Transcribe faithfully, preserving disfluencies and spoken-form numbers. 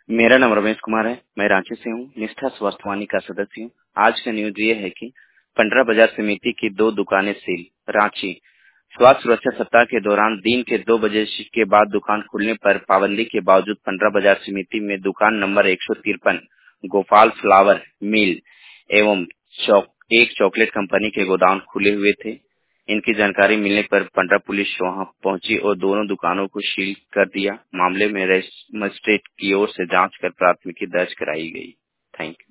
मेरा नाम रमेश कुमार है। मैं रांची से हूँ। निष्ठा स्वास्थ्यवाणी का सदस्य हूँ। आज का न्यूज ये है कि पंद्रह बाजार समिति की दो दुकानें सील। रांची स्वास्थ्य सुरक्षा सप्ताह के दौरान दिन के दो बजे के बाद दुकान खुलने पर पाबंदी के बावजूद पंद्रह बाजार समिति में दुकान नंबर एक सौ तिरपन गोपाल फ्लावर मिल एवं चौक एक चॉकलेट कंपनी के गोदाम खुले हुए थे। इनकी जानकारी मिलने पर पंद्रह पुलिस वहां पहुंची और दोनों दुकानों को सील कर दिया। मामले में मजिस्ट्रेट की ओर से जांच कर प्राथमिकी दर्ज कराई गई। Thank you.